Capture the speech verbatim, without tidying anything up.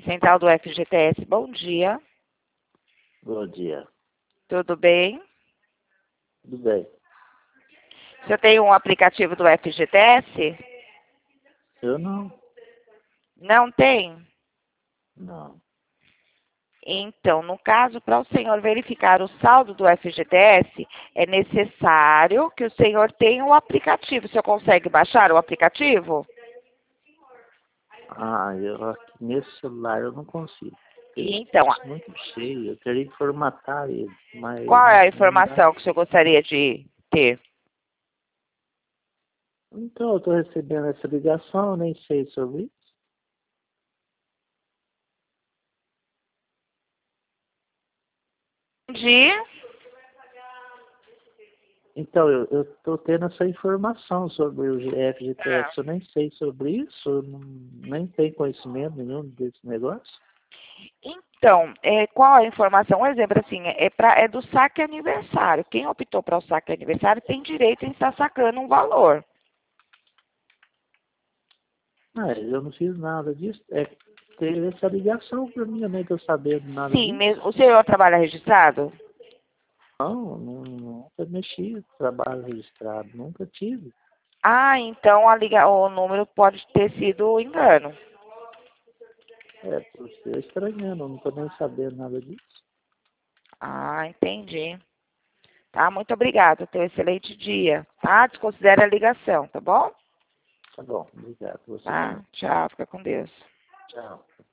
Central do F G T S, bom dia. Bom dia. Tudo bem? Tudo bem. Você tem um aplicativo do F G T S? Eu não. Não tem? Não. Então, no caso, para o senhor verificar o saldo do F G T S, é necessário que o senhor tenha o aplicativo. O senhor consegue baixar o aplicativo? Ah, eu aqui nesse celular eu não consigo. Ele Então, é muito cheio, eu teria que formatar ele, mas qual é não, a não dá. informação que o senhor gostaria de ter? Então, eu estou recebendo essa ligação, eu nem sei sobre isso. De... Então, eu estou tendo essa informação sobre o F G T S, eu nem sei sobre isso, eu não, nem tenho conhecimento nenhum desse negócio. Então, é, qual a informação? Um exemplo assim, é, pra, é do saque aniversário. Quem optou para o saque aniversário tem direito em estar sacando um valor. Mas eu não fiz nada disso. É, teve essa ligação para mim, eu nem estou sabendo nada Sim, disso. mesmo. O senhor trabalha registrado? Não, não, nunca mexi com trabalho registrado, nunca tive. Ah, então a liga, o número pode ter sido engano. É, por ser estranhando, eu não estou nem sabendo nada disso. Ah, entendi. Tá, muito obrigada. Tenha um excelente dia. Tá? Desconsidere a ligação, tá bom? Tá bom, obrigado. Você Tá, também. tchau. Fica com Deus. Tchau.